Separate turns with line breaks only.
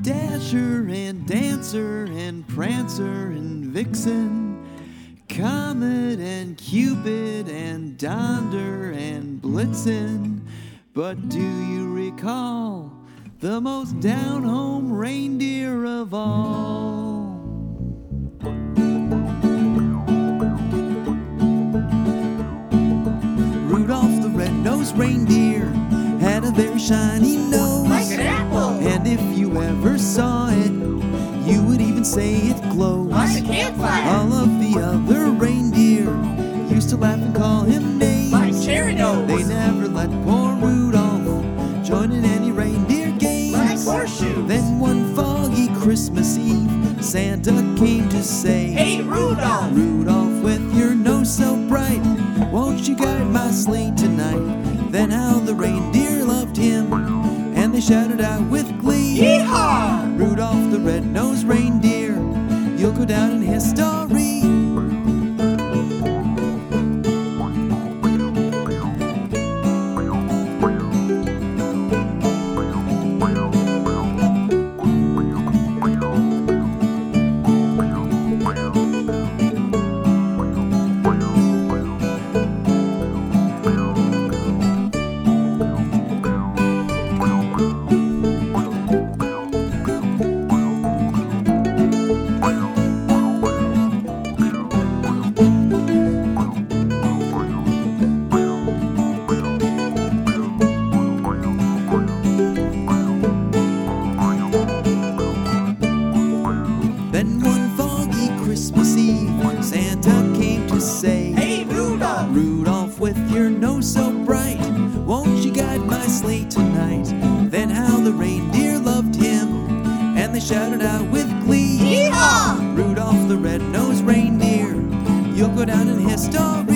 Dasher and Dancer and Prancer and Vixen, Comet and Cupid and Donder and Blitzen. But do you recall the most down-home reindeer of all? Rudolph the red-nosed reindeer had a very shiny nose,
like an apple.
and if you ever saw it, you would even say it glows
Like a campfire.
All of the other reindeer used to laugh and call him names,
Like cherry nose.
They never let poor Rudolph join in any reindeer games.
Like horseshoes.
Then one foggy Christmas Eve, Santa came to say,
Hey, Rudolph.
Rudolph, with your nose so bright, won't you guide my sleigh tonight? Then how the reindeer loved him, and they shouted out with glee,
Yeehaw!
Rudolph the red-nosed reindeer, you'll go down in history. Then one foggy Christmas Eve, Santa came to say,
Hey, Rudolph.
Rudolph, with your nose so bright, won't you guide my sleigh tonight? Then how the reindeer loved him, and they shouted out with glee,
Yeehaw!
Rudolph the red-nosed reindeer, you'll go down in history.